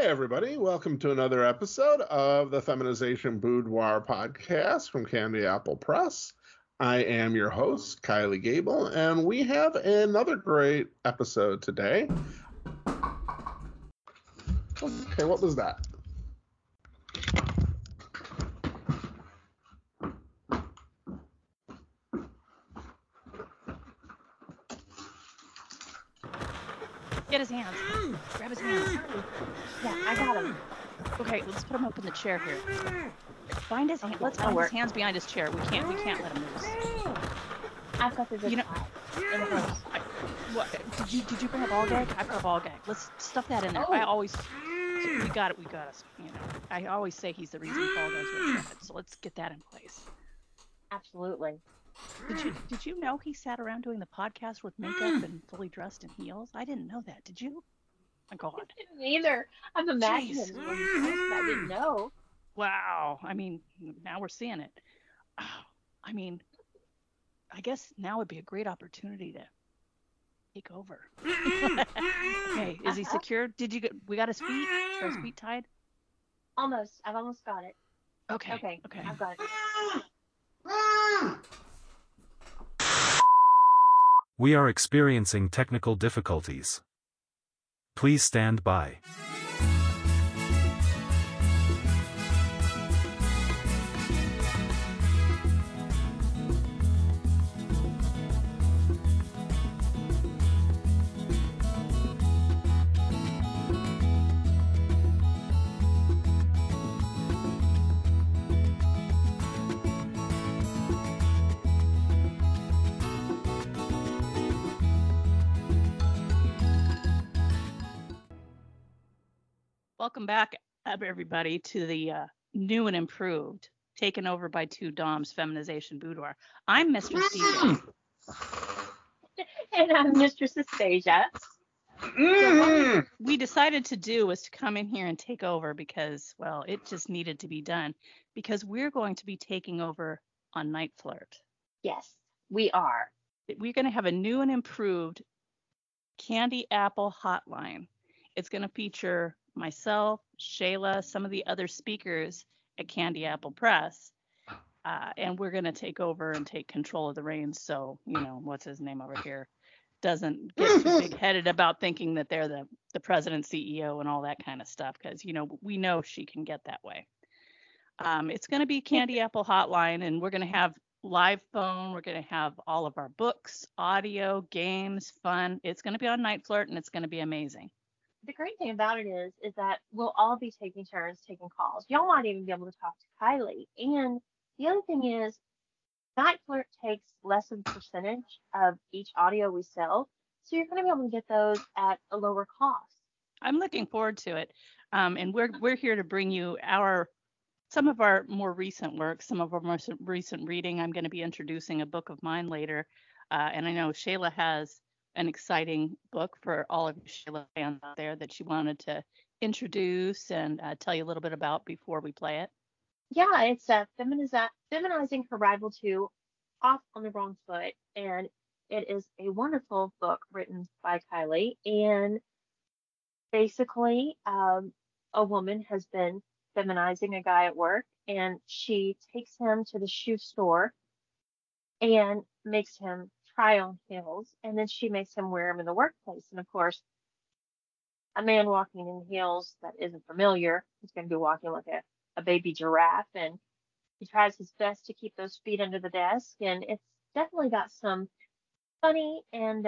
everybody. Welcome to another episode of the Feminization Boudoir podcast from Candy Apple Press. I am your host, Kylie Gable, and we have another great episode today. Okay, what was that? Get his hands. Grab his hands. Yeah, I got him. Okay, let's put him up in the chair here. Find his hand. Let's find his hands behind his chair. We can't let him loose. I've got the You know- in the house. What? Did you bring a ball gag? I've got a ball gag. Let's stuff that in there. Oh. I always. We got it. You know. I always say he's the reason ball gags were invented. So let's get that in place. Absolutely. Did you know he sat around doing the podcast with makeup and fully dressed in heels? I didn't know that. Did you? My God. I didn't either. I'm imagining Jeez. it. I didn't know. Wow. I mean, now we're seeing it. Oh, I mean, I guess now would be a great opportunity to take over. Okay, is he secure? We got his feet? Are his feet tied? Almost. I've almost got it. Okay. Okay. I've got it. We are experiencing technical difficulties. Please stand by. Welcome back, everybody, to the new and improved, taken over by two Doms Feminization Boudoir. I'm Mr. Stevens. And I'm Mistress Aspasia. So what we decided to do was to come in here and take over because, well, it just needed to be done because we're going to be taking over on Night Flirt. Yes, we are. We're going to have a new and improved Candy Apple hotline. It's going to feature myself, Shayla, some of the other speakers at Candy Apple Press, and we're going to take over and take control of the reins so, what's his name over here doesn't get too big-headed about thinking that they're the president, CEO, and all that kind of stuff because, we know she can get that way. It's going to be Candy Apple hotline, and we're going to have live phone. We're going to have all of our books, audio, games, fun. It's going to be on Night Flirt, and it's going to be amazing. The great thing about it is that we'll all be taking turns taking calls. Y'all might even be able to talk to Kylie. And the other thing is, Night Flirt takes less of a percentage of each audio we sell. So you're going to be able to get those at a lower cost. I'm looking forward to it. And we're here to bring you some of our more recent work, some of our more recent reading. I'm going to be introducing a book of mine later. And I know Shayla has an exciting book for all of you Shayla fans out there that she wanted to introduce and tell you a little bit about before we play it. Yeah, it's Feminizing Her Rival 2 Off on the Wrong Foot. And it is a wonderful book written by Kylie. And basically, a woman has been feminizing a guy at work, and she takes him to the shoe store and makes him try on heels, and then she makes him wear them in the workplace. And of course, a man walking in heels that isn't familiar is going to be walking like a baby giraffe, and he tries his best to keep those feet under the desk. And it's definitely got some funny and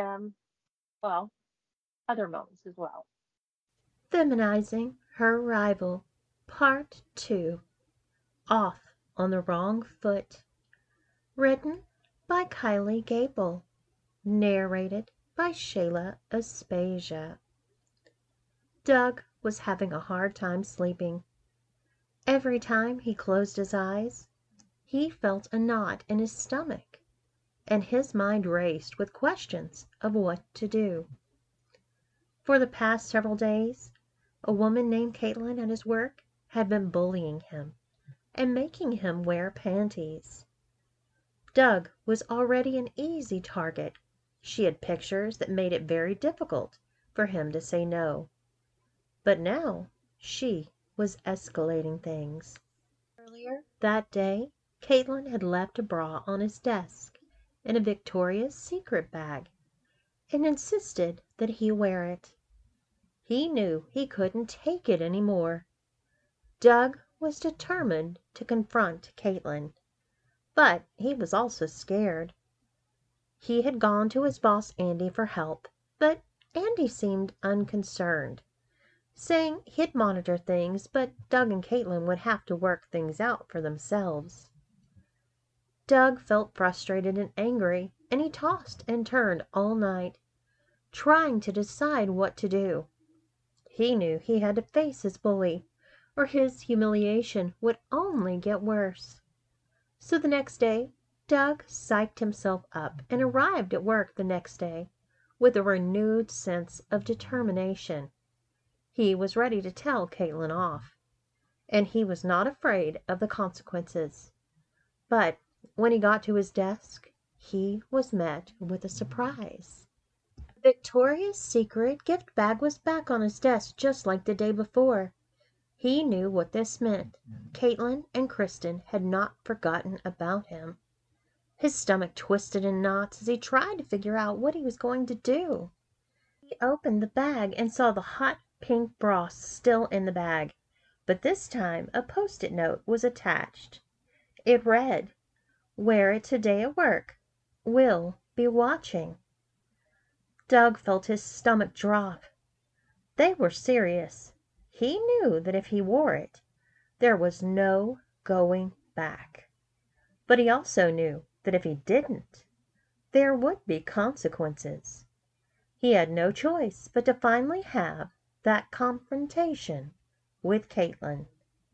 other moments as well. Feminizing Her Rival, Part 2, Off on the Wrong Foot. Written by Kylie Gable. Narrated by Shayla Aspasia. Doug was having a hard time sleeping. Every time he closed his eyes, he felt a knot in his stomach, and his mind raced with questions of what to do. For the past several days, a woman named Caitlin at his work had been bullying him and making him wear panties. Doug was already an easy target. She had pictures that made it very difficult for him to say no. But now She was escalating things. Earlier that day, Caitlin had left a bra on his desk in a Victoria's Secret bag and insisted that he wear it. He knew he couldn't take it any more. Doug was determined to confront Caitlin, but he was also scared. He had gone to his boss Andy for help, but Andy seemed unconcerned, saying he'd monitor things, but Doug and Caitlin would have to work things out for themselves. Doug felt frustrated and angry, and he tossed and turned all night, trying to decide what to do. He knew he had to face his bully, or his humiliation would only get worse. So the next day, Doug psyched himself up and arrived at work the next day with a renewed sense of determination. He was ready to tell Caitlin off, and he was not afraid of the consequences. But when he got to his desk, he was met with a surprise. Victoria's Secret gift bag was back on his desk just like the day before. He knew what this meant. Caitlin and Kristen had not forgotten about him. His stomach twisted in knots as he tried to figure out what he was going to do. He opened the bag and saw the hot pink bra still in the bag, but this time a post-it note was attached. It read, "Wear it today at work. We'll be watching." Doug felt his stomach drop. They were serious. He knew that if he wore it, there was no going back. But he also knew that if he didn't, there would be consequences. He had no choice but to finally have that confrontation with Caitlin.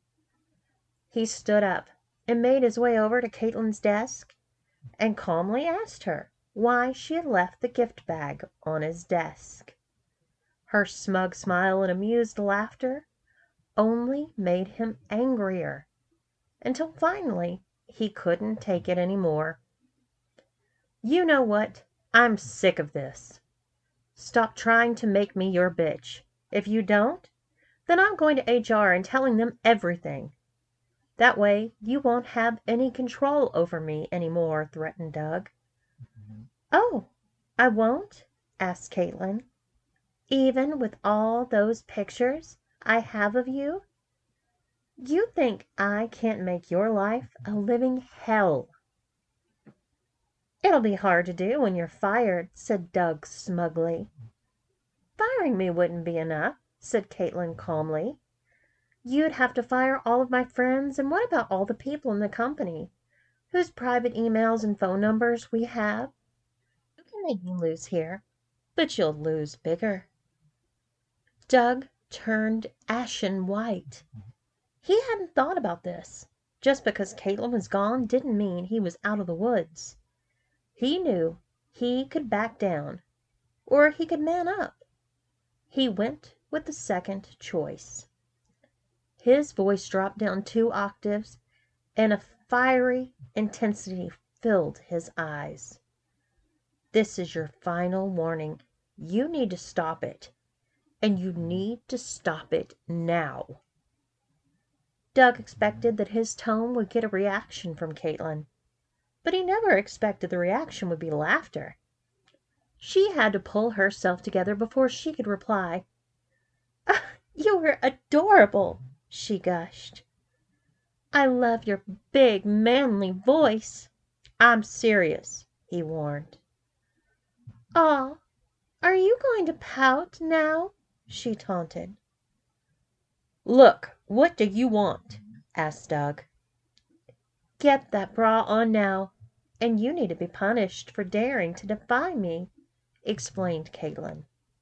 He stood up and made his way over to Caitlin's desk and calmly asked her why she had left the gift bag on his desk. Her smug smile and amused laughter only made him angrier, until finally he couldn't take it any more. "You know what? I'm sick of this. Stop trying to make me your bitch. If you don't, then I'm going to HR and telling them everything. That way you won't have any control over me anymore," threatened Doug. "Oh, I won't?" asked Caitlin. "Even with all those pictures I have of you? You think I can't make your life a living hell?" "It'll be hard to do when you're fired," said Doug smugly. "Firing me wouldn't be enough," said Caitlin calmly. "You'd have to fire all of my friends, and what about all the people in the company whose private emails and phone numbers we have? You can make me lose here, but you'll lose bigger." Doug turned ashen white. He hadn't thought about this. Just because Caitlin was gone didn't mean he was out of the woods. He knew he could back down, or he could man up. He went with the second choice. His voice dropped down 2 octaves, and a fiery intensity filled his eyes. "This is your final warning. You need to stop it, and you need to stop it now." Doug expected that his tone would get a reaction from Caitlin, but he never expected the reaction would be laughter. She had to pull herself together before she could reply. "You were adorable," she gushed. "I love your big, manly voice." "I'm serious," he warned. "Aw, are you going to pout now?" she taunted. "Look, what do you want?" asked Doug. "Get that bra on now, and you need to be punished for daring to defy me," explained Caitlin.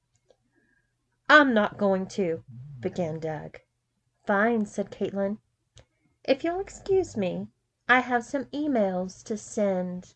"I'm not going to," began Doug. "Fine," said Caitlin. "If you'll excuse me, I have some emails to send."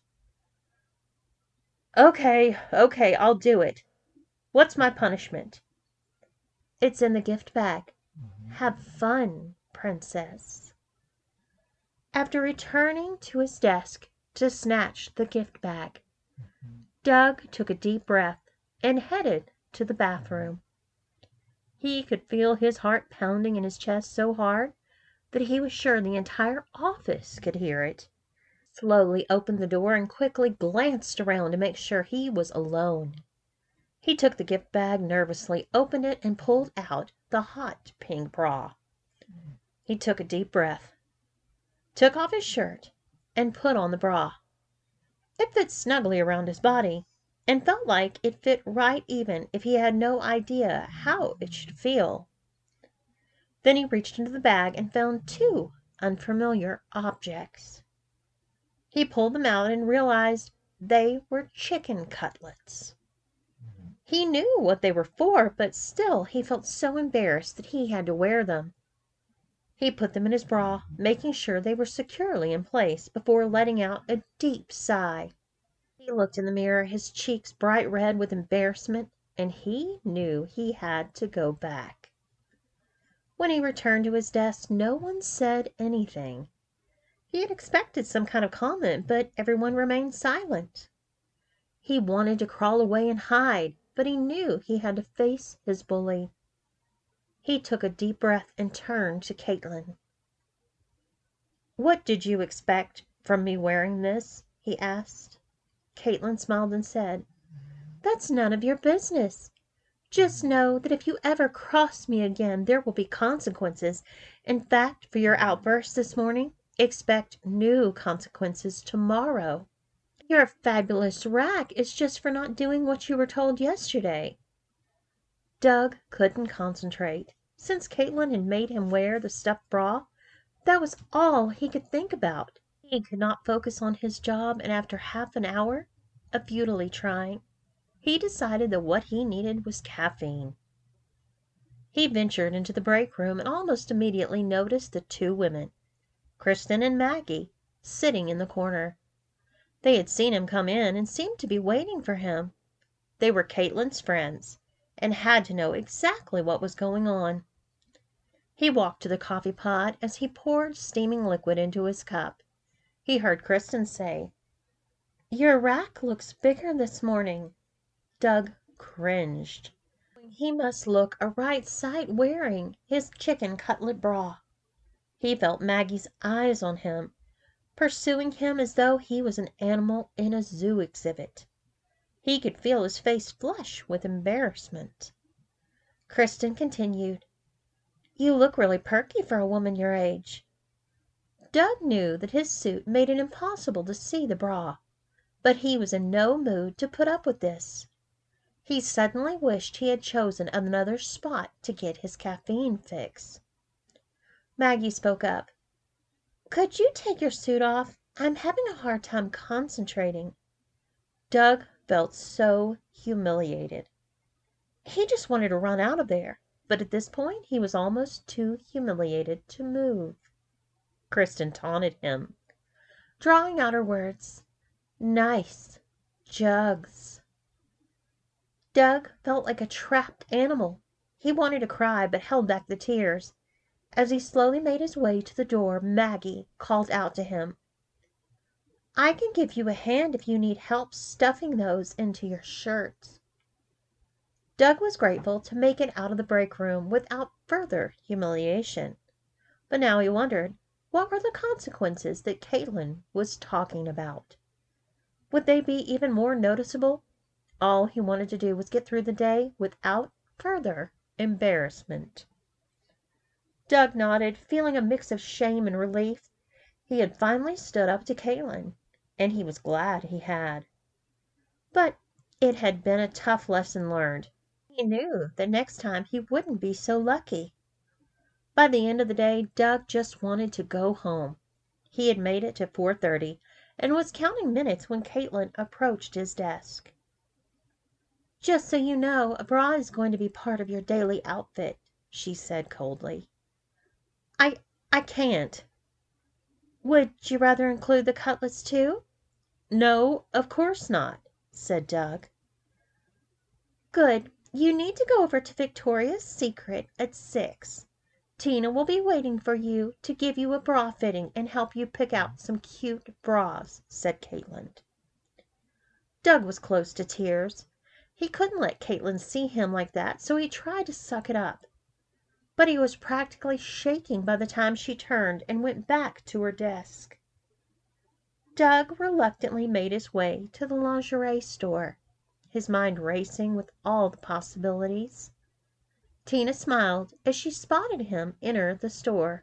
Okay, I'll do it. What's my punishment?" "It's in the gift bag. Have fun, princess." After returning to his desk to snatch the gift bag, Doug took a deep breath and headed to the bathroom. He could feel his heart pounding in his chest so hard that he was sure the entire office could hear it. Slowly opened the door and quickly glanced around to make sure he was alone. He took the gift bag nervously, opened it, and pulled out the hot pink bra. He took a deep breath, took off his shirt, and put on the bra. It fit snugly around his body, and felt like it fit right even if he had no idea how it should feel. Then he reached into the bag and found two unfamiliar objects. He pulled them out and realized they were chicken cutlets. He knew what they were for, but still he felt so embarrassed that he had to wear them. He put them in his bra, making sure they were securely in place before letting out a deep sigh. He looked in the mirror, his cheeks bright red with embarrassment, and he knew he had to go back. When he returned to his desk, no one said anything. He had expected some kind of comment, but everyone remained silent. He wanted to crawl away and hide, but he knew he had to face his bully. He took a deep breath and turned to Caitlin. "What did you expect from me wearing this?" he asked. Caitlin smiled and said, "That's none of your business. Just know that if you ever cross me again, there will be consequences. In fact, for your outburst this morning, expect new consequences tomorrow. Your fabulous rack is just for not doing what you were told yesterday." Doug couldn't concentrate. Since Caitlin had made him wear the stuffed bra, that was all he could think about. He could not focus on his job, and after half an hour of futilely trying, he decided that what he needed was caffeine. He ventured into the break room and almost immediately noticed the two women, Kristen and Maggie, sitting in the corner. They had seen him come in and seemed to be waiting for him. They were Caitlin's friends and had to know exactly what was going on. He walked to the coffee pot as he poured steaming liquid into his cup. He heard Kristen say, "Your rack looks bigger this morning." Doug cringed. He must look a right sight wearing his chicken cutlet bra. He felt Maggie's eyes on him, pursuing him as though he was an animal in a zoo exhibit. He could feel his face flush with embarrassment. Kristen continued, "You look really perky for a woman your age." Doug knew that his suit made it impossible to see the bra, but he was in no mood to put up with this. He suddenly wished he had chosen another spot to get his caffeine fix. Maggie spoke up. "Could you take your suit off? I'm having a hard time concentrating." Doug felt so humiliated. He just wanted to run out of there, but at this point he was almost too humiliated to move. Kristen taunted him, drawing out her words, "Nice jugs." Doug felt like a trapped animal. He wanted to cry, but held back the tears. As he slowly made his way to the door, Maggie called out to him, "I can give you a hand if you need help stuffing those into your shirts." Doug was grateful to make it out of the break room without further humiliation. But now he wondered, what were the consequences that Caitlin was talking about? Would they be even more noticeable? All he wanted to do was get through the day without further embarrassment. Doug nodded, feeling a mix of shame and relief. He had finally stood up to Caitlin, and he was glad he had. But it had been a tough lesson learned. He knew that next time he wouldn't be so lucky. By the end of the day, Doug just wanted to go home. He had made it to 4:30 and was counting minutes when Caitlin approached his desk. "Just so you know, a bra is going to be part of your daily outfit," she said coldly. I can't." "Would you rather include the cutlets too?" "No, of course not," said Doug. "Good. You need to go over to Victoria's Secret at 6. Tina will be waiting for you to give you a bra fitting and help you pick out some cute bras," said Caitlin. Doug was close to tears. He couldn't let Caitlin see him like that, so he tried to suck it up. but he was practically shaking by the time she turned and went back to her desk. Doug reluctantly made his way to the lingerie store, his mind racing with all the possibilities. Tina smiled as she spotted him enter the store.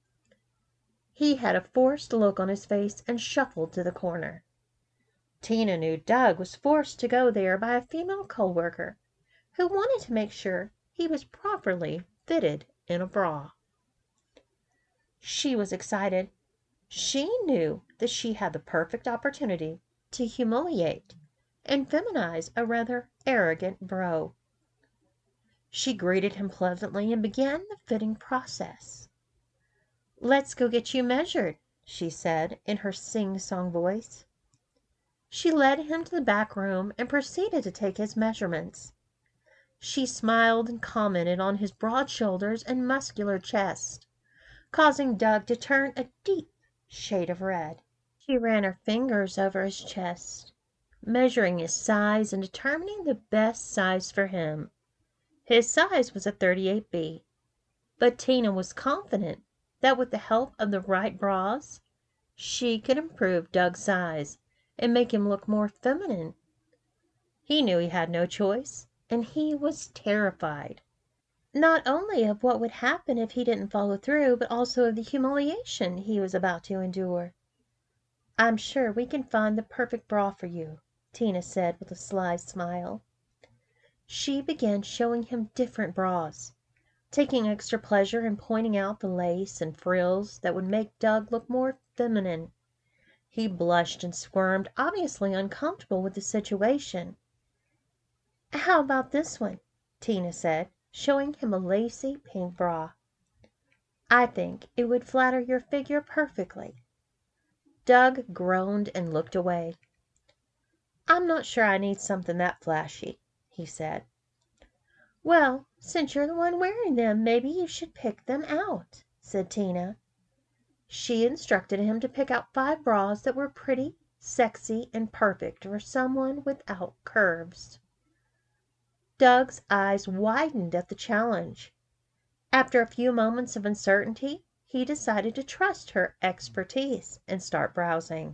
He had a forced look on his face and shuffled to the corner. Tina knew Doug was forced to go there by a female co-worker who wanted to make sure he was properly fitted in a bra. She was excited. She knew that she had the perfect opportunity to humiliate and feminize a rather arrogant bro. She greeted him pleasantly and began the fitting process. "Let's go get you measured," she said in her sing-song voice. She led him to the back room and proceeded to take his measurements. She smiled and commented on his broad shoulders and muscular chest, causing Doug to turn a deep shade of red. She ran her fingers over his chest, measuring his size and determining the best size for him. His size was a 38B, but Tina was confident that with the help of the right bras, she could improve Doug's size and make him look more feminine. He knew he had no choice, and he was terrified, not only of what would happen if he didn't follow through, but also of the humiliation he was about to endure. "I'm sure we can find the perfect bra for you," Tina said with a sly smile. She began showing him different bras, taking extra pleasure in pointing out the lace and frills that would make Doug look more feminine. He blushed and squirmed, obviously uncomfortable with the situation. "How about this one?" Tina said, showing him a lacy pink bra. "I think it would flatter your figure perfectly." Doug groaned and looked away. "I'm not sure I need something that flashy," he said. "Well, since you're the one wearing them, maybe you should pick them out," said Tina. She instructed him to pick out 5 bras that were pretty, sexy, and perfect for someone without curves. Doug's eyes widened at the challenge. After a few moments of uncertainty, he decided to trust her expertise and start browsing.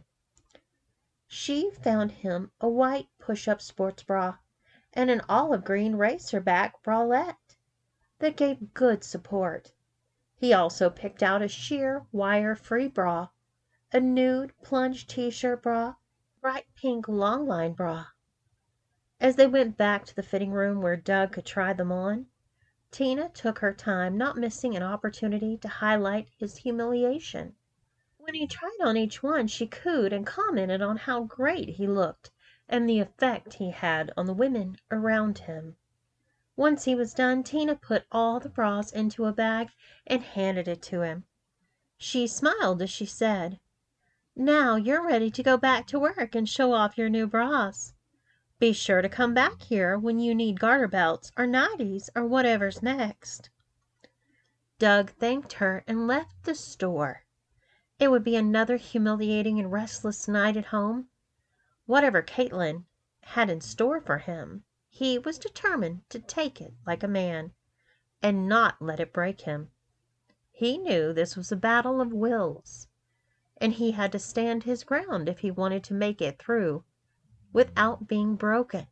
She found him a white push-up sports bra and an olive green racerback bralette that gave good support. He also picked out a sheer wire-free bra, a nude plunge t-shirt bra, bright pink long-line bra. As they went back to the fitting room where Doug could try them on, Tina took her time, not missing an opportunity to highlight his humiliation. When he tried on each one, she cooed and commented on how great he looked and the effect he had on the women around him. Once he was done, Tina put all the bras into a bag and handed it to him. She smiled as she said, "Now you're ready to go back to work and show off your new bras. Be sure to come back here when you need garter belts or nighties or whatever's next." Doug thanked her and left the store. It would be another humiliating and restless night at home. Whatever Caitlin had in store for him, he was determined to take it like a man and not let it break him. He knew this was a battle of wills, and he had to stand his ground if he wanted to make it through without being broken.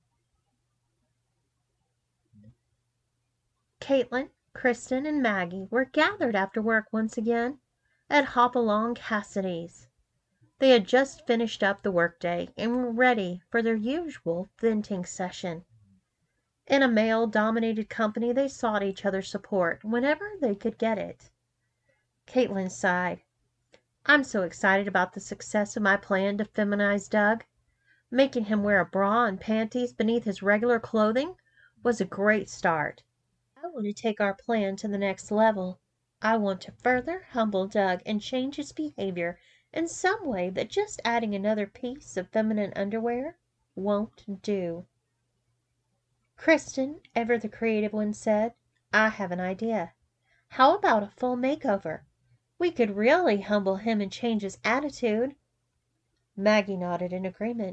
Caitlin, Kristen, and Maggie were gathered after work once again at Hopalong Cassidy's. They had just finished up the workday and were ready for their usual venting session. In a male-dominated company, they sought each other's support whenever they could get it. Caitlin sighed. "I'm so excited about the success of my plan to feminize Doug. Making him wear a bra and panties beneath his regular clothing was a great start. I want to take our plan to the next level. I want to further humble Doug and change his behavior in some way that just adding another piece of feminine underwear won't do." Kristen, ever the creative one, said, "I have an idea. How about a full makeover? We could really humble him and change his attitude." Maggie nodded in agreement.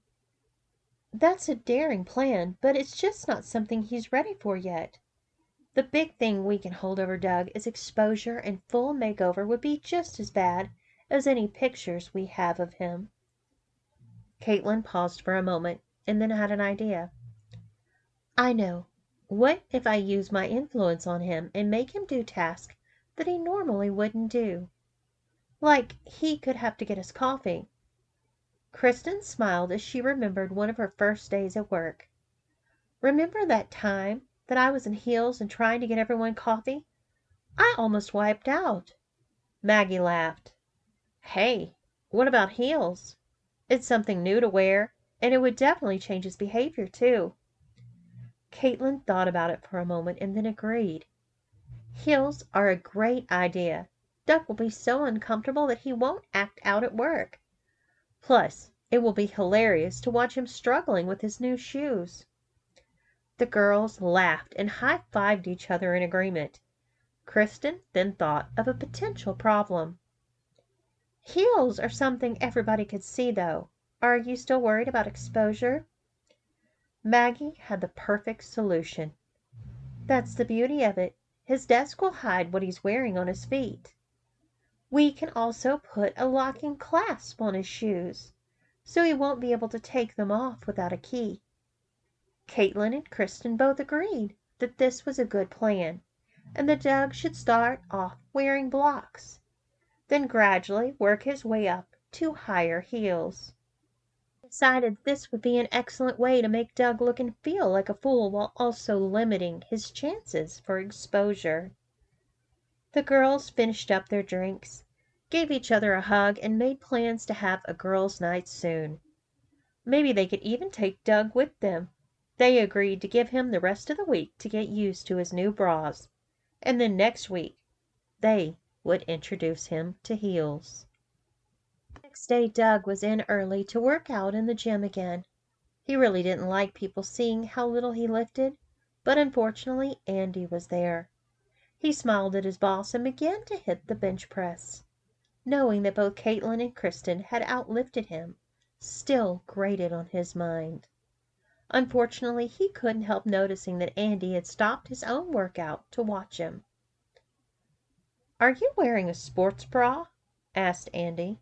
"That's a daring plan, but it's just not something he's ready for yet. The big thing we can hold over Doug is exposure, and full makeover would be just as bad as any pictures we have of him." Caitlin paused for a moment and then had an idea. "I know. What if I use my influence on him and make him do tasks that he normally wouldn't do? Like he could have to get us coffee." Kristen smiled as she remembered one of her first days at work. "Remember that time that I was in heels and trying to get everyone coffee? I almost wiped out." Maggie laughed. "Hey, what about heels? It's something new to wear, and it would definitely change his behavior, too." Caitlin thought about it for a moment and then agreed. "Heels are a great idea. Doug will be so uncomfortable that he won't act out at work. Plus, it will be hilarious to watch him struggling with his new shoes." The girls laughed and high-fived each other in agreement. Kristen then thought of a potential problem. "Heels are something everybody could see, though. Are you still worried about exposure?" Maggie had the perfect solution. "That's the beauty of it. His desk will hide what he's wearing on his feet. We can also put a locking clasp on his shoes, so he won't be able to take them off without a key." Caitlin and Kristen both agreed that this was a good plan, and that Doug should start off wearing blocks, then gradually work his way up to higher heels. They decided this would be an excellent way to make Doug look and feel like a fool while also limiting his chances for exposure. The girls finished up their drinks, gave each other a hug, and made plans to have a girls' night soon. Maybe they could even take Doug with them. They agreed to give him the rest of the week to get used to his new bras, and then next week they would introduce him to heels. Next day Doug was in early to work out in the gym again. He really didn't like people seeing how little he lifted, but unfortunately Andy was there. He smiled at his boss and began to hit the bench press. Knowing that both Caitlin and Kristen had outlifted him still grated on his mind. Unfortunately, he couldn't help noticing that Andy had stopped his own workout to watch him. "Are you wearing a sports bra?" asked Andy.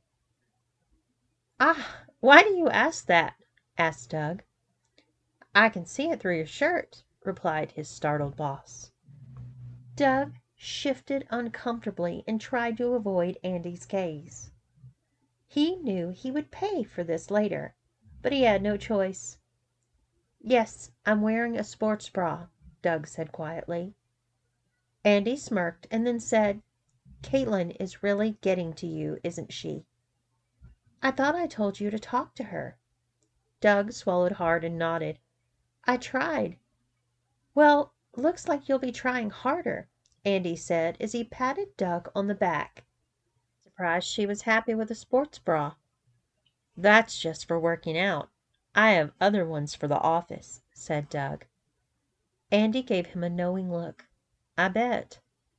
"Ah, why do you ask that?" asked Doug. "I can see it through your shirt," replied his startled boss. Doug shifted uncomfortably and tried to avoid Andy's gaze. He knew he would pay for this later, but he had no choice. "Yes, I'm wearing a sports bra," Doug said quietly. Andy smirked and then said, "Caitlin is really getting to you, isn't she?" "I thought I told you to talk to her." Doug swallowed hard and nodded. "I tried." "Well, looks like you'll be trying harder," Andy said as he patted Doug on the back. Surprised she was happy with a sports bra. "That's just for working out. I have other ones for the office," said Doug. Andy gave him a knowing look. "I bet."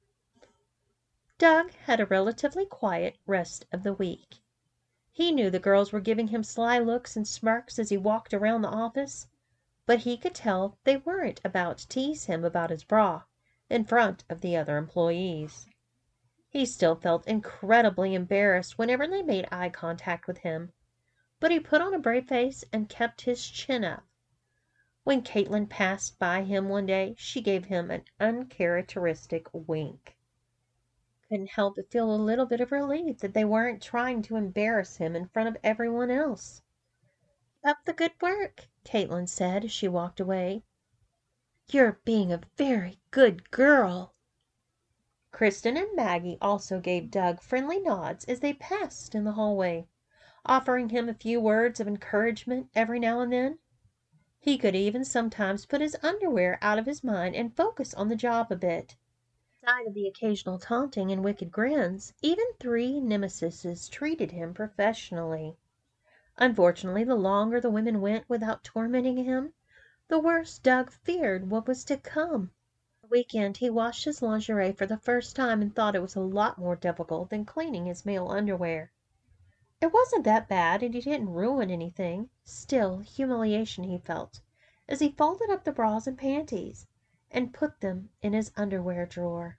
Doug had a relatively quiet rest of the week. He knew the girls were giving him sly looks and smirks as he walked around the office, but he could tell they weren't about to tease him about his bra in front of the other employees. He still felt incredibly embarrassed whenever they made eye contact with him, but he put on a brave face and kept his chin up. When Caitlin passed by him one day, she gave him an uncharacteristic wink. Couldn't help but feel a little bit of relief that they weren't trying to embarrass him in front of everyone else. "Keep up the good work," Caitlin said as she walked away. "You're being a very good girl." Kristen and Maggie also gave Doug friendly nods as they passed in the hallway, offering him a few words of encouragement every now and then. He could even sometimes put his underwear out of his mind and focus on the job a bit. Aside of the occasional taunting and wicked grins, even 3 nemesises treated him professionally. Unfortunately, the longer the women went without tormenting him, the worse Doug feared what was to come. The weekend he washed his lingerie for the first time and thought it was a lot more difficult than cleaning his male underwear. It wasn't that bad and he didn't ruin anything. Still, humiliation he felt as he folded up the bras and panties and put them in his underwear drawer.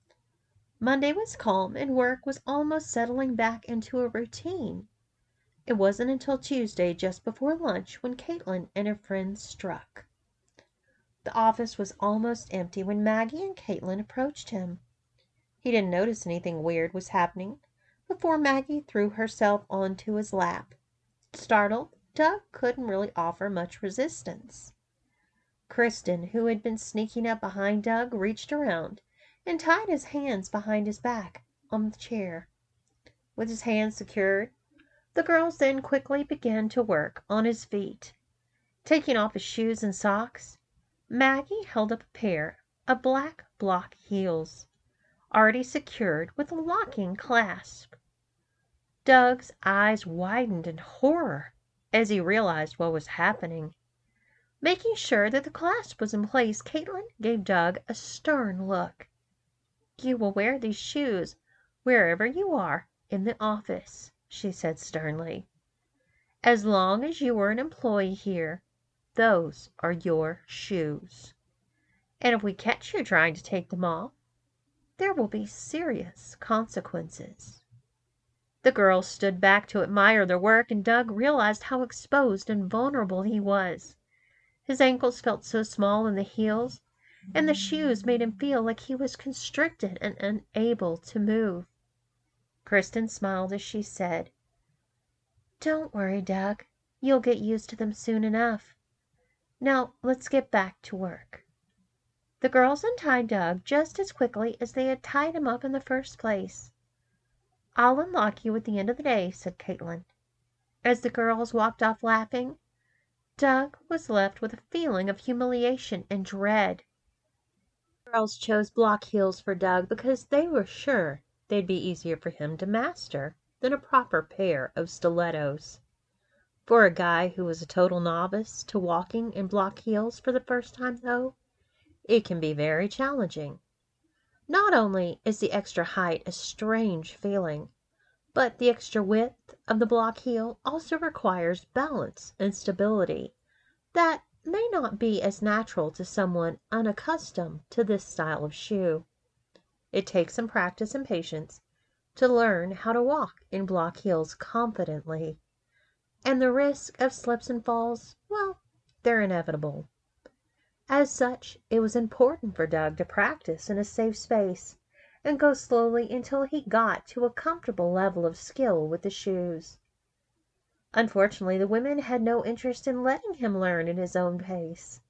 Monday was calm and work was almost settling back into a routine. It wasn't until Tuesday, just before lunch, when Caitlin and her friends struck. The office was almost empty when Maggie and Caitlin approached him. He didn't notice anything weird was happening before Maggie threw herself onto his lap. Startled, Doug couldn't really offer much resistance. Kristen, who had been sneaking up behind Doug, reached around and tied his hands behind his back on the chair. With his hands secured, the girls then quickly began to work on his feet. Taking off his shoes and socks, Maggie held up a pair of black block heels, already secured with a locking clasp. Doug's eyes widened in horror as he realized what was happening. Making sure that the clasp was in place, Caitlin gave Doug a stern look. "You will wear these shoes wherever you are in the office," she said sternly. "As long as you are an employee here, those are your shoes. And if we catch you trying to take them off, there will be serious consequences." The girls stood back to admire their work, and Doug realized how exposed and vulnerable he was. His ankles felt so small in the heels, and the shoes made him feel like he was constricted and unable to move. Kristen smiled as she said, "Don't worry, Doug. You'll get used to them soon enough. Now let's get back to work." The girls untied Doug just as quickly as they had tied him up in the first place. "I'll unlock you at the end of the day," said Caitlin. As the girls walked off laughing, Doug was left with a feeling of humiliation and dread. The girls chose block heels for Doug because they were sure they'd be easier for him to master than a proper pair of stilettos. For a guy who was a total novice to walking in block heels for the first time, though, it can be very challenging. Not only is the extra height a strange feeling, but the extra width of the block heel also requires balance and stability that may not be as natural to someone unaccustomed to this style of shoe. It takes some practice and patience to learn how to walk in block heels confidently. And the risk of slips and falls, well, they're inevitable. As such, it was important for Doug to practice in a safe space and go slowly until he got to a comfortable level of skill with the shoes. Unfortunately, the women had no interest in letting him learn at his own pace.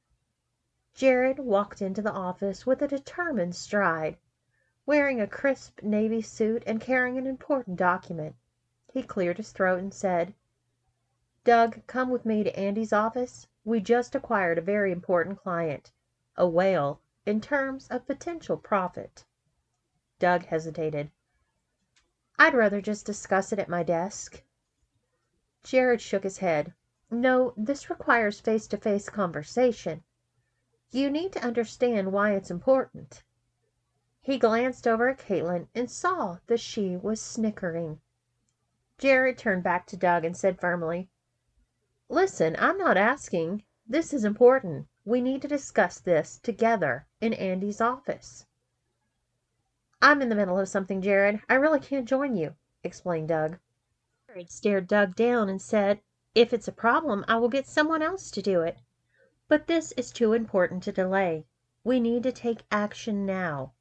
Jared walked into the office with a determined stride, wearing a crisp navy suit and carrying an important document. He cleared his throat and said, "Doug, come with me to Andy's office. We just acquired a very important client, a whale, in terms of potential profit." Doug hesitated. "I'd rather just discuss it at my desk." Jared shook his head. "No, this requires face-to-face conversation. You need to understand why it's important." He glanced over at Caitlin and saw that she was snickering. Jared turned back to Doug and said firmly, "Listen, I'm not asking. This is important. We need to discuss this together in Andy's office." "I'm in the middle of something, Jared. I really can't join you," explained Doug. Jared stared Doug down and said, "If it's a problem, I will get someone else to do it. But this is too important to delay. We need to take action now."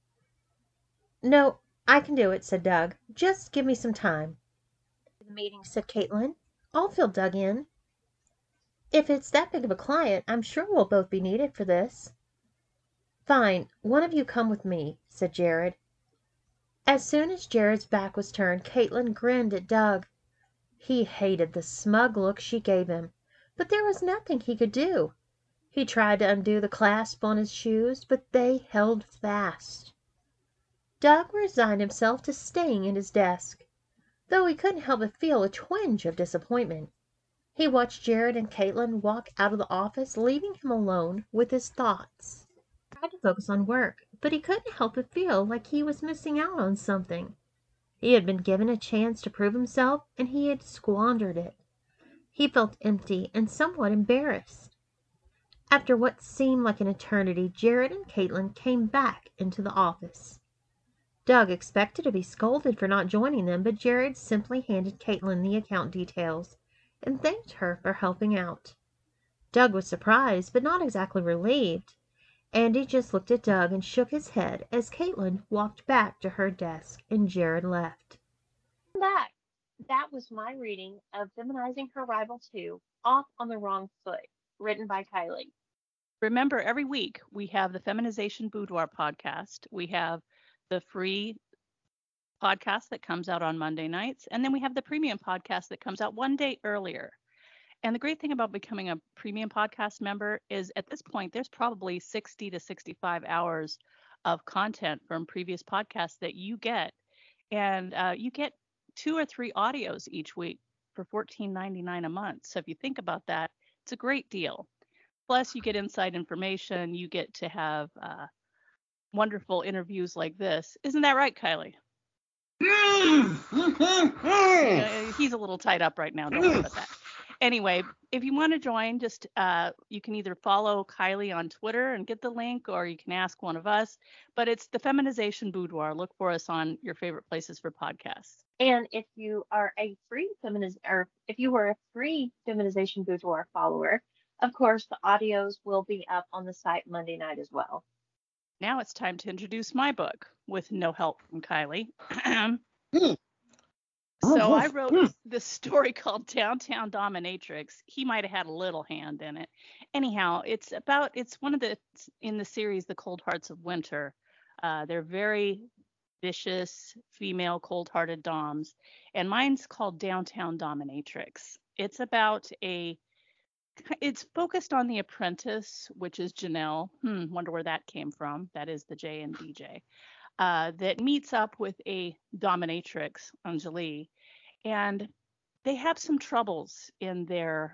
"No, I can do it," said Doug. "Just give me some time." "The meeting," said Caitlin. "I'll fill Doug in. If it's that big of a client, I'm sure we'll both be needed for this." "Fine. One of you come with me," said Jared. As soon as Jared's back was turned, Caitlin grinned at Doug. He hated the smug look she gave him, but there was nothing he could do. He tried to undo the clasp on his shoes, but they held fast. Doug resigned himself to staying at his desk, though he couldn't help but feel a twinge of disappointment. He watched Jared and Caitlin walk out of the office, leaving him alone with his thoughts. He tried to focus on work, but he couldn't help but feel like he was missing out on something. He had been given a chance to prove himself, and he had squandered it. He felt empty and somewhat embarrassed. After what seemed like an eternity, Jared and Caitlin came back into the office. Doug expected to be scolded for not joining them, but Jared simply handed Caitlin the account details and thanked her for helping out. Doug was surprised, but not exactly relieved. Andy just looked at Doug and shook his head as Caitlin walked back to her desk and Jared left. Back. That was my reading of Feminizing Her Rival 2, Off on the Wrong Foot, written by Kylie. Remember, every week we have the Feminization Boudoir podcast. We have the free podcast that comes out on Monday nights, and then we have the premium podcast that comes out one day earlier. And the great thing about becoming a premium podcast member is at this point, there's probably 60 to 65 hours of content from previous podcasts that you get. And you get 2 or 3 audios each week for $14.99 a month. So if you think about that, it's a great deal. Plus, you get inside information. You get to have wonderful interviews like this. Isn't that right, Kylie? He's a little tied up right now. Don't worry about that. Anyway, if you want to join, just you can either follow Kylie on Twitter and get the link, or you can ask one of us. But it's the Feminization Boudoir. Look for us on your favorite places for podcasts. And if you are a free Feminization Boudoir follower, of course, the audios will be up on the site Monday night as well. Now it's time to introduce my book with no help from Kylie. So I wrote this story called Downtown Dominatrix. He might have had a little hand in it. Anyhow, it's one of in the series, The Cold Hearts of Winter. They're very vicious, female, cold-hearted doms. And mine's called Downtown Dominatrix. It's focused on the apprentice, which is Janelle. Wonder where that came from. That is the J and DJ. That meets up with a dominatrix, Anjali, and they have some troubles in their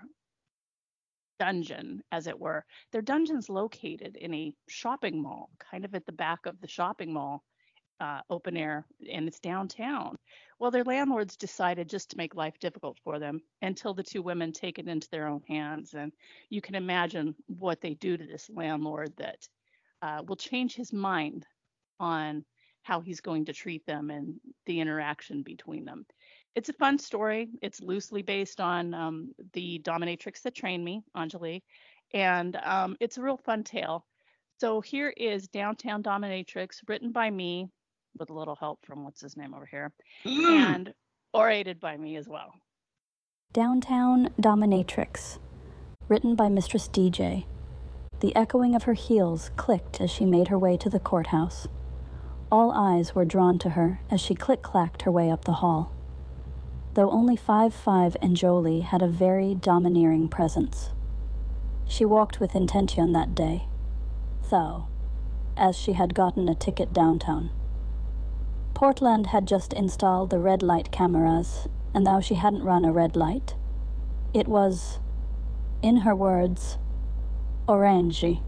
dungeon, as it were. Their dungeon's located in a shopping mall, kind of at the back of the shopping mall, open air, and it's downtown. Well, their landlords decided just to make life difficult for them until the 2 women take it into their own hands. And you can imagine what they do to this landlord that will change his mind on how he's going to treat them and the interaction between them. It's a fun story. It's loosely based on the dominatrix that trained me, Anjali, and it's a real fun tale. So here is Downtown Dominatrix, written by me with a little help from what's his name over here, and orated by me as well. Downtown Dominatrix, written by Mistress DJ. The echoing of her heels clicked as she made her way to the courthouse. All eyes were drawn to her as she click-clacked her way up the hall. Though only 5'5" Anjali had a very domineering presence. She walked with intention that day, though, as she had gotten a ticket downtown. Portland had just installed the red light cameras, and though she hadn't run a red light, it was, in her words, orangey.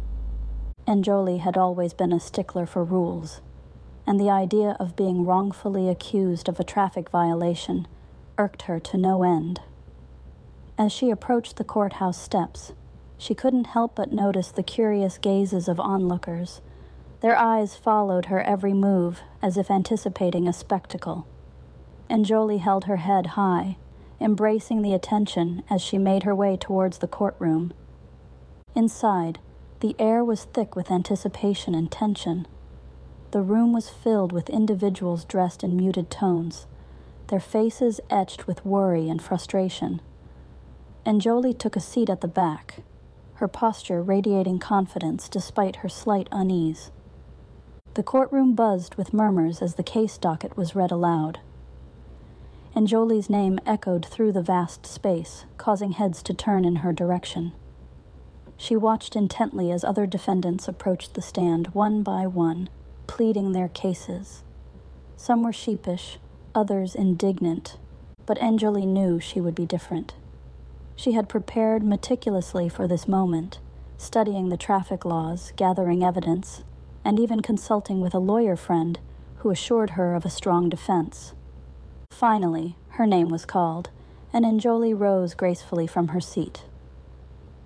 Anjali had always been a stickler for rules, and the idea of being wrongfully accused of a traffic violation irked her to no end. As she approached the courthouse steps, she couldn't help but notice the curious gazes of onlookers. Their eyes followed her every move as if anticipating a spectacle. Anjali held her head high, embracing the attention as she made her way towards the courtroom. Inside, the air was thick with anticipation and tension. The room was filled with individuals dressed in muted tones, their faces etched with worry and frustration. Anjali took a seat at the back, her posture radiating confidence despite her slight unease. The courtroom buzzed with murmurs as the case docket was read aloud. Anjali's name echoed through the vast space, causing heads to turn in her direction. She watched intently as other defendants approached the stand one by one, pleading their cases. Some were sheepish, others indignant, but Anjali knew she would be different. She had prepared meticulously for this moment, studying the traffic laws, gathering evidence, and even consulting with a lawyer friend who assured her of a strong defense. Finally, her name was called, and Anjali rose gracefully from her seat.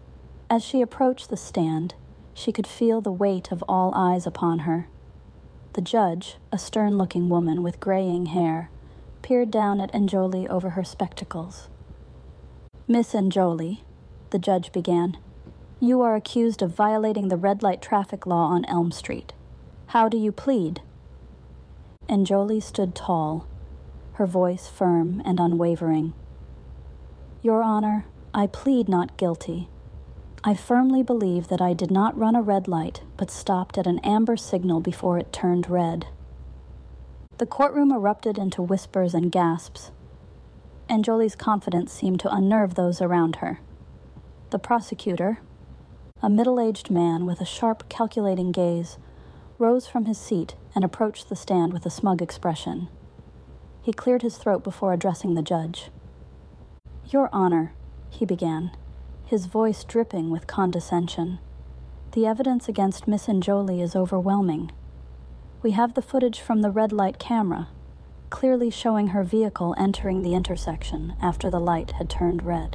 As she approached the stand, she could feel the weight of all eyes upon her. The judge, a stern-looking woman with graying hair, peered down at Njoli over her spectacles. "Miss Njoli," the judge began, "you are accused of violating the red light traffic law on Elm Street. How do you plead?" Njoli stood tall, her voice firm and unwavering. "Your Honor, I plead not guilty. I firmly believe that I did not run a red light, but stopped at an amber signal before it turned red." The courtroom erupted into whispers and gasps. Njoli's confidence seemed to unnerve those around her. The prosecutor, a middle-aged man with a sharp, calculating gaze, rose from his seat and approached the stand with a smug expression. He cleared his throat before addressing the judge. "Your Honor," he began, his voice dripping with condescension, "the evidence against Miss Njoli is overwhelming. We have the footage from the red light camera, clearly showing her vehicle entering the intersection after the light had turned red."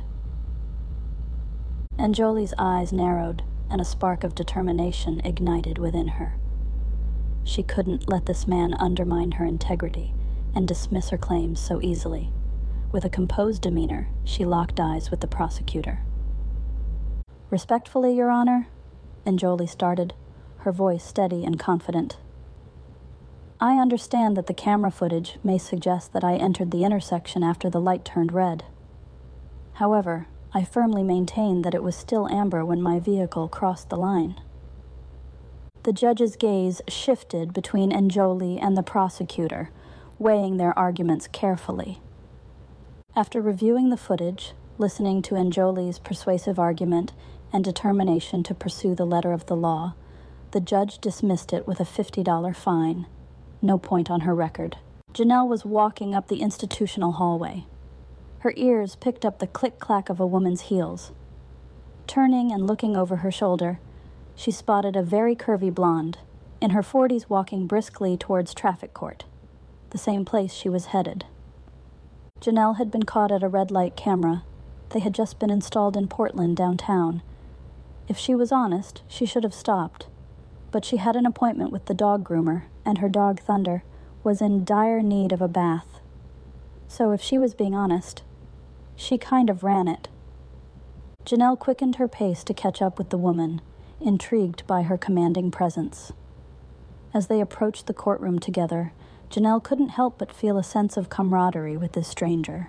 Njoli's eyes narrowed, and a spark of determination ignited within her. She couldn't let this man undermine her integrity and dismiss her claims so easily. With a composed demeanor, she locked eyes with the prosecutor. "Respectfully, Your Honor," Njoli started, her voice steady and confident. "I understand that the camera footage may suggest that I entered the intersection after the light turned red. However, I firmly maintain that it was still amber when my vehicle crossed the line." The judge's gaze shifted between Njoli and the prosecutor, weighing their arguments carefully. After reviewing the footage, listening to Njoli's persuasive argument and determination to pursue the letter of the law, the judge dismissed it with a $50 fine. No point on her record. Janelle was walking up the institutional hallway. Her ears picked up the click-clack of a woman's heels. Turning and looking over her shoulder, she spotted a very curvy blonde, in her 40s, walking briskly towards traffic court, the same place she was headed. Janelle had been caught at a red light camera. They had just been installed in Portland downtown. If she was honest, she should have stopped. But she had an appointment with the dog groomer, and her dog Thunder was in dire need of a bath. So if she was being honest, she kind of ran it. Janelle quickened her pace to catch up with the woman, intrigued by her commanding presence. As they approached the courtroom together, Janelle couldn't help but feel a sense of camaraderie with this stranger.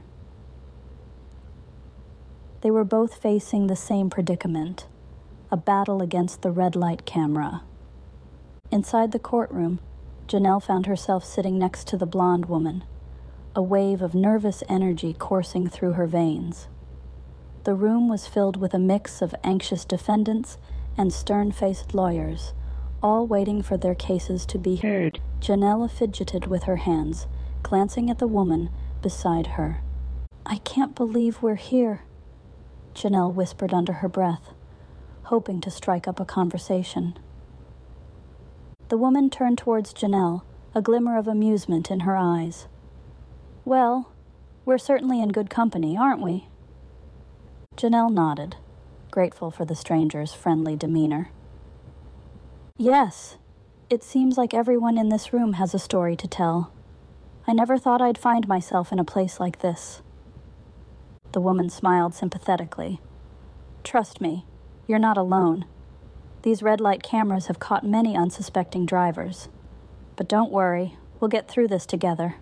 They were both facing the same predicament, a battle against the red light camera. Inside the courtroom, Janelle found herself sitting next to the blonde woman, a wave of nervous energy coursing through her veins. The room was filled with a mix of anxious defendants and stern-faced lawyers, all waiting for their cases to be heard. Janelle fidgeted with her hands, glancing at the woman beside her. "I can't believe we're here," Janelle whispered under her breath, hoping to strike up a conversation. The woman turned towards Janelle, a glimmer of amusement in her eyes. "Well, we're certainly in good company, aren't we?" Janelle nodded, grateful for the stranger's friendly demeanor. "Yes, it seems like everyone in this room has a story to tell. I never thought I'd find myself in a place like this." The woman smiled sympathetically. "Trust me, you're not alone. These red light cameras have caught many unsuspecting drivers. But don't worry, we'll get through this together."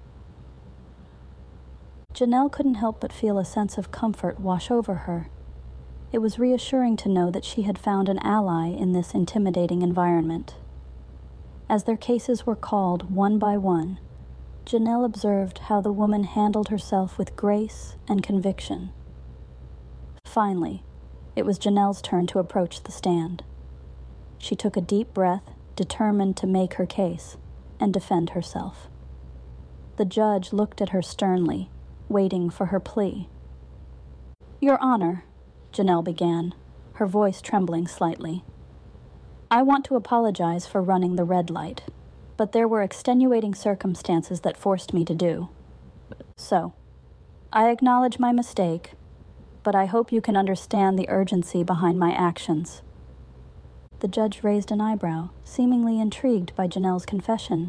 Janelle couldn't help but feel a sense of comfort wash over her. It was reassuring to know that she had found an ally in this intimidating environment. As their cases were called one by one, Janelle observed how the woman handled herself with grace and conviction. Finally, it was Janelle's turn to approach the stand. She took a deep breath, determined to make her case and defend herself. The judge looked at her sternly, waiting for her plea. "Your Honor," Janelle began, her voice trembling slightly, "I want to apologize for running the red light, but there were extenuating circumstances that forced me to do. So, I acknowledge my mistake, but I hope you can understand the urgency behind my actions." The judge raised an eyebrow, seemingly intrigued by Janelle's confession.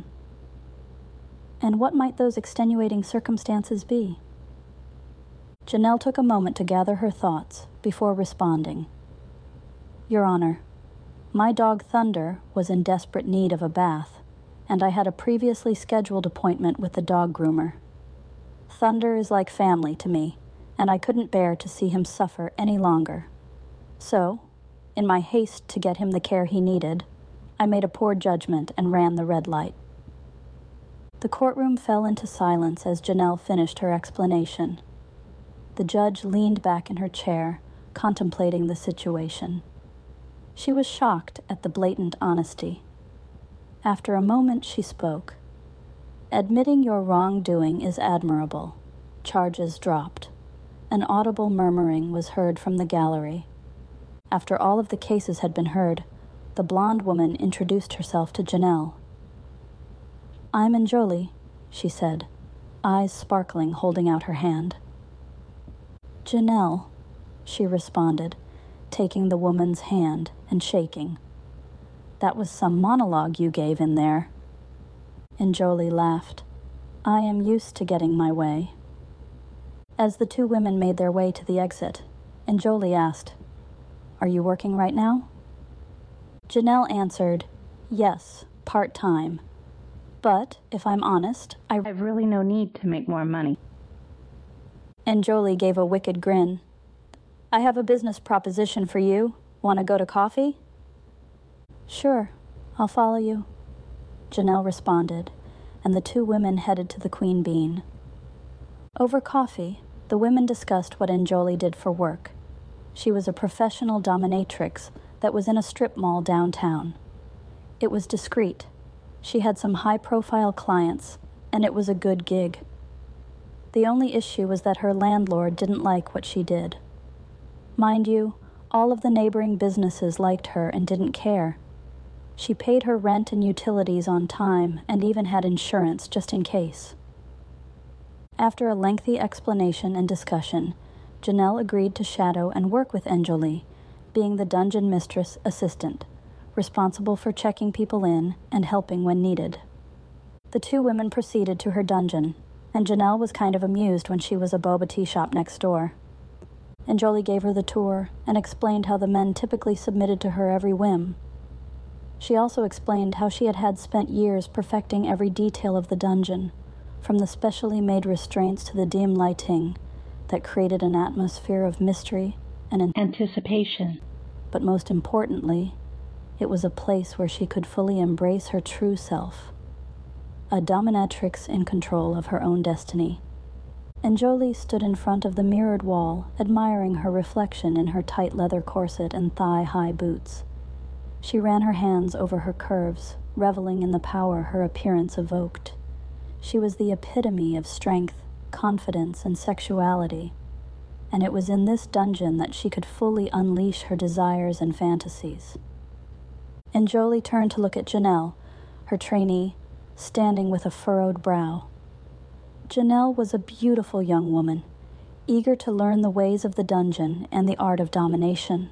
"And what might those extenuating circumstances be?" Janelle took a moment to gather her thoughts before responding. "Your Honor, my dog Thunder was in desperate need of a bath, and I had a previously scheduled appointment with the dog groomer. Thunder is like family to me, and I couldn't bear to see him suffer any longer. So, in my haste to get him the care he needed, I made a poor judgment and ran the red light." The courtroom fell into silence as Janelle finished her explanation. The judge leaned back in her chair, contemplating the situation. She was shocked at the blatant honesty. After a moment, she spoke. "Admitting your wrongdoing is admirable." Charges dropped. An audible murmuring was heard from the gallery. After all of the cases had been heard, the blonde woman introduced herself to Janelle. "I'm Anjoli," she said, eyes sparkling, holding out her hand. "Janelle," she responded, taking the woman's hand and shaking. "That was some monologue you gave in there." Anjoli laughed. "I am used to getting my way." As the two women made their way to the exit, Anjoli asked, "Are you working right now?" Janelle answered, "Yes, part-time. But, if I'm honest, I've really no need to make more money." Anjoli gave a wicked grin. "I have a business proposition for you. Want to go to coffee?" "Sure, I'll follow you," Janelle responded, and the two women headed to the Queen Bean. Over coffee, the women discussed what Anjoli did for work. She was a professional dominatrix that was in a strip mall downtown. It was discreet. She had some high-profile clients, and it was a good gig. The only issue was that her landlord didn't like what she did. Mind you, all of the neighboring businesses liked her and didn't care. She paid her rent and utilities on time and even had insurance just in case. After a lengthy explanation and discussion, Janelle agreed to shadow and work with Anjoli, being the dungeon mistress assistant, responsible for checking people in and helping when needed. The two women proceeded to her dungeon, and Janelle was kind of amused when she was a boba tea shop next door. Anjoli gave her the tour and explained how the men typically submitted to her every whim. She also explained how she had spent years perfecting every detail of the dungeon, from the specially made restraints to the dim lighting that created an atmosphere of mystery and anticipation. But most importantly, it was a place where she could fully embrace her true self, a dominatrix in control of her own destiny. Anjoli stood in front of the mirrored wall, admiring her reflection in her tight leather corset and thigh-high boots. She ran her hands over her curves, reveling in the power her appearance evoked. She was the epitome of strength, confidence, and sexuality, and it was in this dungeon that she could fully unleash her desires and fantasies. Anjoli turned to look at Janelle, her trainee, standing with a furrowed brow. Janelle was a beautiful young woman, eager to learn the ways of the dungeon and the art of domination.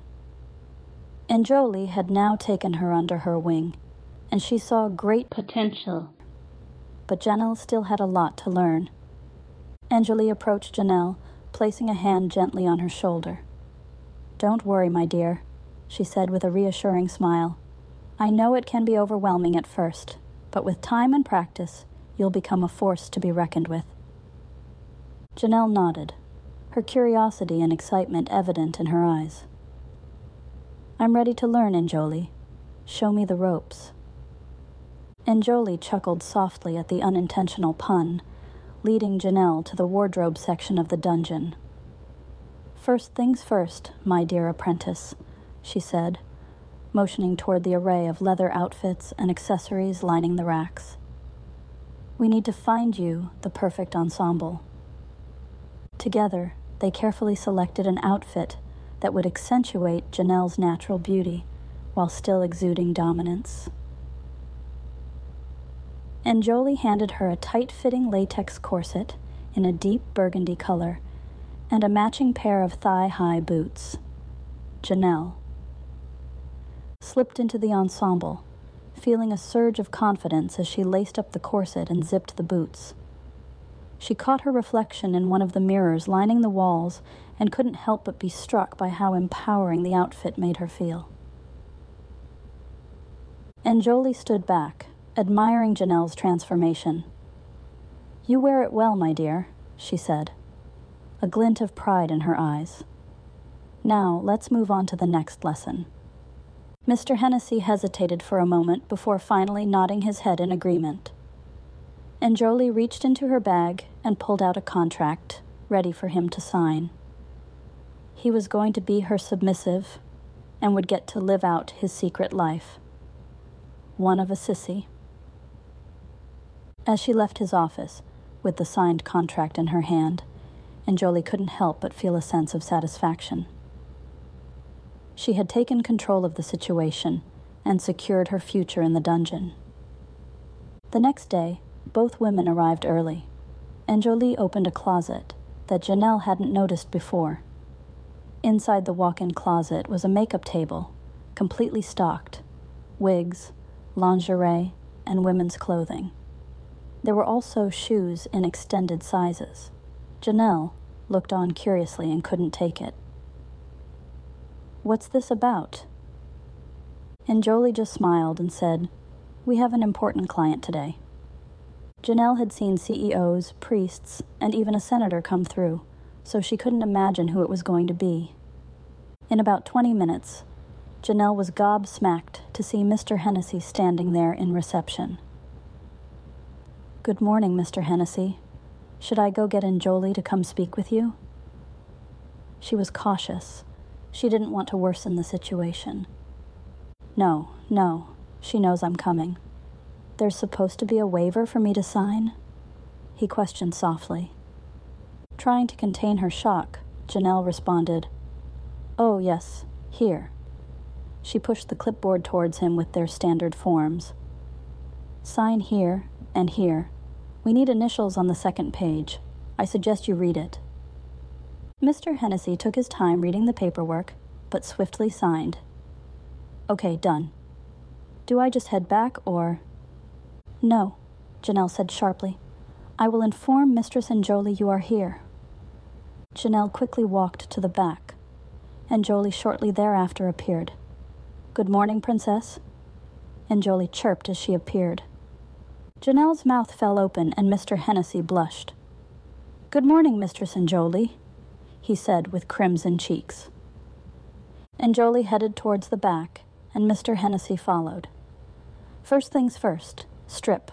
Anjoli had now taken her under her wing, and she saw great potential. But Janelle still had a lot to learn. Anjoli approached Janelle, placing a hand gently on her shoulder. "Don't worry, my dear," she said with a reassuring smile. "I know it can be overwhelming at first, but with time and practice, you'll become a force to be reckoned with." Janelle nodded, her curiosity and excitement evident in her eyes. "I'm ready to learn, Anjoli. Show me the ropes." Anjoli chuckled softly at the unintentional pun, leading Janelle to the wardrobe section of the dungeon. "First things first, my dear apprentice," she said, motioning toward the array of leather outfits and accessories lining the racks. "We need to find you the perfect ensemble." Together, they carefully selected an outfit that would accentuate Janelle's natural beauty while still exuding dominance. Anjoli handed her a tight-fitting latex corset in a deep burgundy color and a matching pair of thigh-high boots. Janelle slipped into the ensemble, feeling a surge of confidence as she laced up the corset and zipped the boots. She caught her reflection in one of the mirrors lining the walls and couldn't help but be struck by how empowering the outfit made her feel. Anjoli stood back, admiring Janelle's transformation. "You wear it well, my dear," she said, a glint of pride in her eyes. "Now, let's move on to the next lesson." Mr. Hennessy hesitated for a moment before finally nodding his head in agreement. Anjoli reached into her bag and pulled out a contract, ready for him to sign. He was going to be her submissive and would get to live out his secret life. One of a sissy. As she left his office, with the signed contract in her hand, Anjoli couldn't help but feel a sense of satisfaction. She had taken control of the situation and secured her future in the dungeon. The next day, both women arrived early. Anjoli opened a closet that Janelle hadn't noticed before. Inside the walk-in closet was a makeup table, completely stocked, wigs, lingerie, and women's clothing. There were also shoes in extended sizes. Janelle looked on curiously and couldn't take it. "What's this about?" Anjoli just smiled and said, "We have an important client today." Janelle had seen CEOs, priests, and even a senator come through, so she couldn't imagine who it was going to be. In about 20 minutes, Janelle was gobsmacked to see Mr. Hennessy standing there in reception. "Good morning, Mr. Hennessy. Should I go get Anjoli to come speak with you?" She was cautious. She didn't want to worsen the situation. No, she knows I'm coming. There's supposed to be a waiver for me to sign?" He questioned softly. Trying to contain her shock, Janelle responded, "Oh, yes, here." She pushed the clipboard towards him with their standard forms. "Sign here and here. We need initials on the second page. I suggest you read it." Mr. Hennessy took his time reading the paperwork, but swiftly signed. "Okay, done. Do I just head back, or—" "No," Janelle said sharply. "I will inform Mistress Anjoli you are here." Janelle quickly walked to the back. Anjoli shortly thereafter appeared. "Good morning, Princess." Anjoli chirped as she appeared. Janelle's mouth fell open and Mr. Hennessy blushed. "Good morning, Mistress Anjoli," he said with crimson cheeks. Anjoli headed towards the back, and Mr. Hennessy followed. First things first, strip.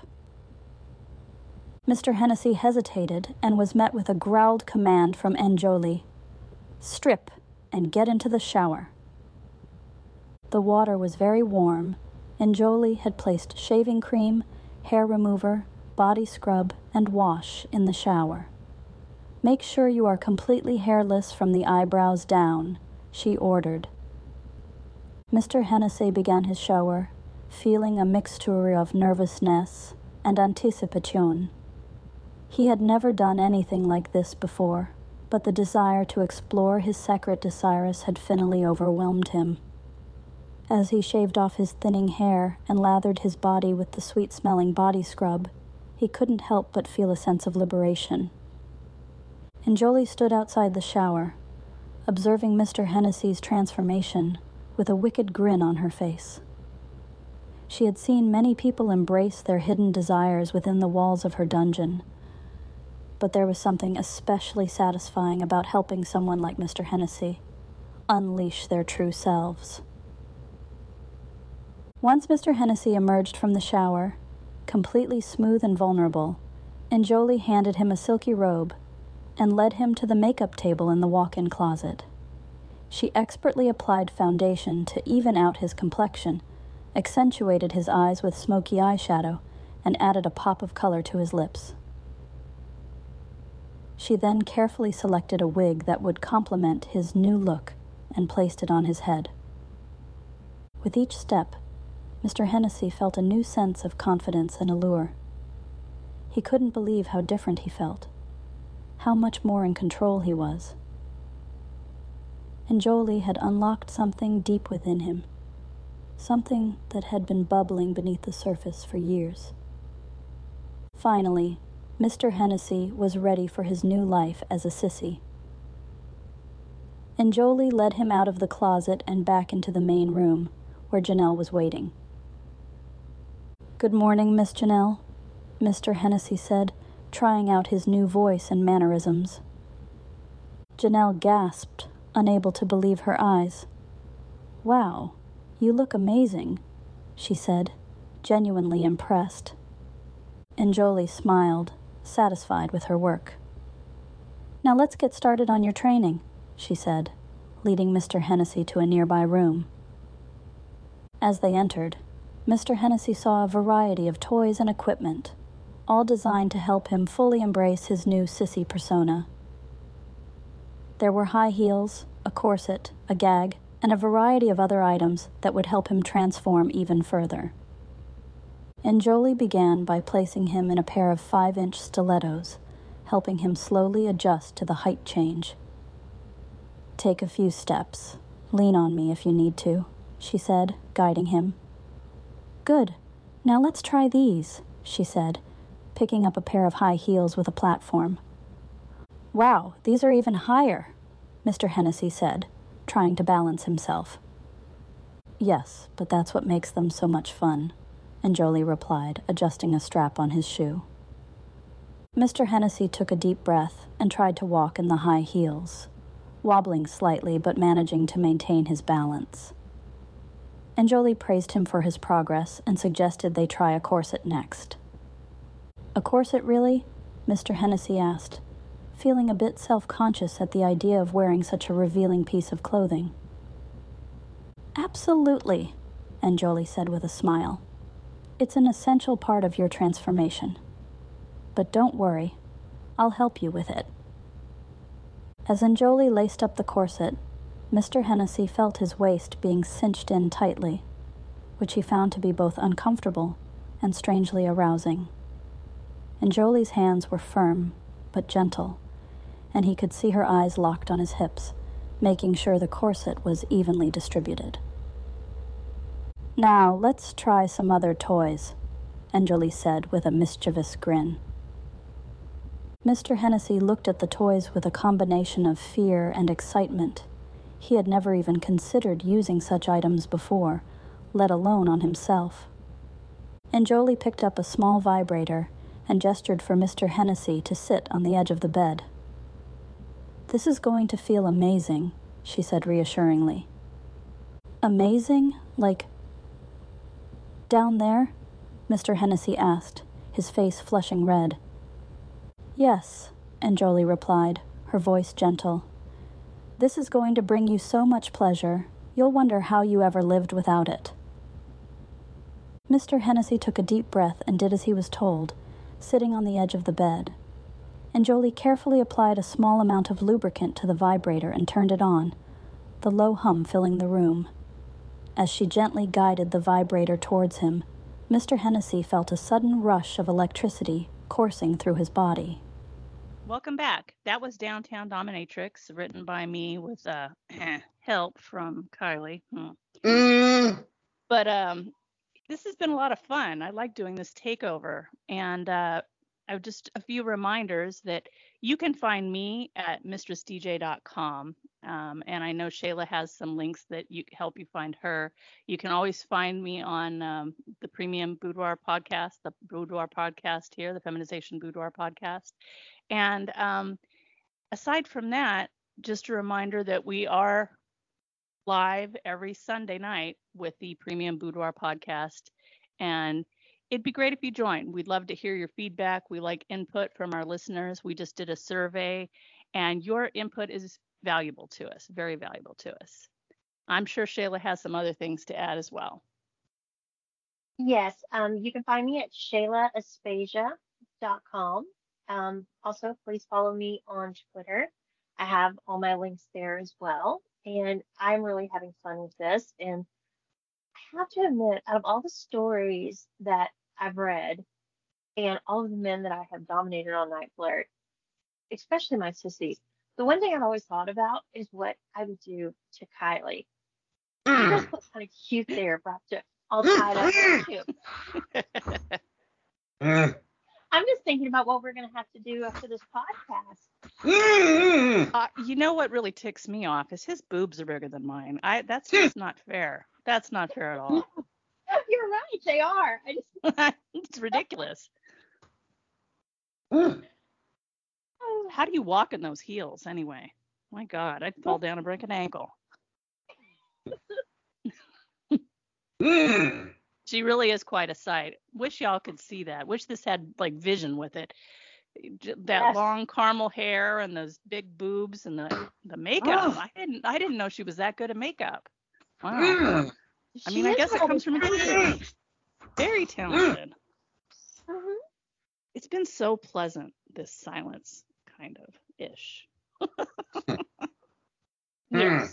Mr. Hennessy hesitated and was met with a growled command from Anjoli. "Strip and get into the shower." The water was very warm. Anjoli had placed shaving cream, hair remover, body scrub, and wash in the shower. "Make sure you are completely hairless from the eyebrows down," she ordered. Mr. Hennessy began his shower, feeling a mixture of nervousness and anticipation. He had never done anything like this before, but the desire to explore his secret desires had finally overwhelmed him. As he shaved off his thinning hair and lathered his body with the sweet-smelling body scrub, he couldn't help but feel a sense of liberation. Anjoli stood outside the shower, observing Mr. Hennessy's transformation with a wicked grin on her face. She had seen many people embrace their hidden desires within the walls of her dungeon, but there was something especially satisfying about helping someone like Mr. Hennessy unleash their true selves. Once Mr. Hennessy emerged from the shower, completely smooth and vulnerable, Anjoli handed him a silky robe and led him to the makeup table in the walk-in closet. She expertly applied foundation to even out his complexion, accentuated his eyes with smoky eyeshadow, and added a pop of color to his lips. She then carefully selected a wig that would complement his new look and placed it on his head. With each step, Mr. Hennessy felt a new sense of confidence and allure. He couldn't believe how different he felt, how much more in control he was. And Jolie had unlocked something deep within him, something that had been bubbling beneath the surface for years. Finally, Mr. Hennessy was ready for his new life as a sissy. And Jolie led him out of the closet and back into the main room, where Janelle was waiting. "Good morning, Miss Janelle," Mr. Hennessy said, trying out his new voice and mannerisms. Janelle gasped, unable to believe her eyes. "Wow, you look amazing," she said, genuinely impressed. And Jolie smiled, satisfied with her work. "Now let's get started on your training," she said, leading Mr. Hennessy to a nearby room. As they entered, Mr. Hennessy saw a variety of toys and equipment, all designed to help him fully embrace his new sissy persona. There were high heels, a corset, a gag, and a variety of other items that would help him transform even further. And Jolie began by placing him in a pair of 5-inch stilettos, helping him slowly adjust to the height change. "Take a few steps. Lean on me if you need to," she said, guiding him. "Good. Now let's try these," she said, picking up a pair of high heels with a platform. "Wow, these are even higher," Mr. Hennessy said, trying to balance himself. "Yes, but that's what makes them so much fun," and Jolie replied, adjusting a strap on his shoe. Mr. Hennessy took a deep breath and tried to walk in the high heels, wobbling slightly but managing to maintain his balance. And Jolie praised him for his progress and suggested they try a corset next. "A corset, really?" Mr. Hennessy asked, feeling a bit self-conscious at the idea of wearing such a revealing piece of clothing. "Absolutely," and Jolie said with a smile. "It's an essential part of your transformation. But don't worry, I'll help you with it." As Jolie laced up the corset, Mr. Hennessy felt his waist being cinched in tightly, which he found to be both uncomfortable and strangely arousing. And Jolie's hands were firm, but gentle, and he could see her eyes locked on his hips, making sure the corset was evenly distributed. "Now, let's try some other toys," Jolie said with a mischievous grin. Mr. Hennessy looked at the toys with a combination of fear and excitement. He had never even considered using such items before, let alone on himself. And Jolie picked up a small vibrator and gestured for Mr. Hennessy to sit on the edge of the bed. "This is going to feel amazing," she said reassuringly. "Amazing? Like down there?" Mr. Hennessy asked, his face flushing red. "Yes," Jolie replied, her voice gentle. "This is going to bring you so much pleasure, you'll wonder how you ever lived without it." Mr. Hennessy took a deep breath and did as he was told, sitting on the edge of the bed. And Jolie carefully applied a small amount of lubricant to the vibrator and turned it on, the low hum filling the room. As she gently guided the vibrator towards him, Mr. Hennessy felt a sudden rush of electricity coursing through his body. Welcome back. That was Downtown Dominatrix, written by me with help from Kylie. But this has been a lot of fun. I like doing this takeover. And I've just a few reminders that you can find me at mistressdj.com. And I know Shayla has some links that help you find her. You can always find me on the Premium Boudoir podcast, the Boudoir podcast here, the Feminization Boudoir podcast. And aside from that, just a reminder that we are live every Sunday night with the Premium Boudoir podcast. And it'd be great if you join. We'd love to hear your feedback. We like input from our listeners. We just did a survey, and your input is valuable to us, very valuable to us. I'm sure Shayla has some other things to add as well. Yes, you can find me at shaylaaspasia.com. Also, please follow me on Twitter. I have all my links there as well. And I'm really having fun with this. And I have to admit, out of all the stories that I've read and all of the men that I have dominated on Night Flirt, especially my sissies. The one thing I've always thought about is what I would do to Kylie. She just looks kind of cute there, wrapped up, all tied up. Cute. I'm just thinking about what we're going to have to do after this podcast. You know what really ticks me off is his boobs are bigger than mine. That's just not fair. That's not fair at all. You're right, they are. It's ridiculous. How do you walk in those heels anyway? My God, I'd fall down and break an ankle. She really is quite a sight. Wish y'all could see that. Wish this had like vision with it. That long caramel hair and those big boobs and the makeup. I didn't know she was that good at makeup. Wow. I mean, I guess it comes from experience. Very talented. It's been so pleasant, this silence, kind of ish. Yes.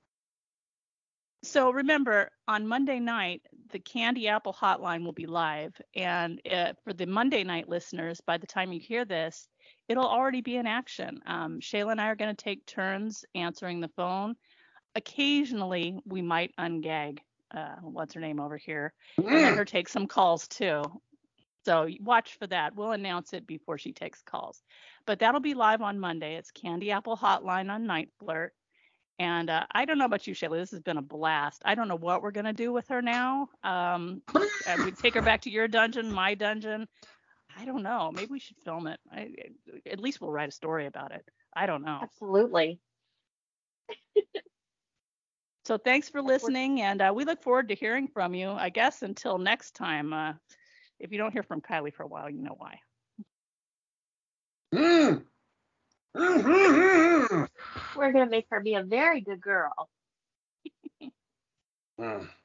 So remember, on Monday night, the Candy Apple Hotline will be live. And for the Monday night listeners, by the time you hear this, it'll already be in action. Shayla and I are going to take turns answering the phone. Occasionally, we might ungag, what's her name over here, and let her take some calls too. So watch for that. We'll announce it before she takes calls. But that'll be live on Monday. It's Candy Apple Hotline on Night Flirt. And I don't know about you, Shayla. This has been a blast. I don't know what we're going to do with her now. We take her back to your dungeon, my dungeon. I don't know. Maybe we should film it. At least we'll write a story about it. I don't know. Absolutely. So thanks for listening. And we look forward to hearing from you, I guess, until next time. If you don't hear from Kylie for a while, you know why. We're going to make her be a very good girl.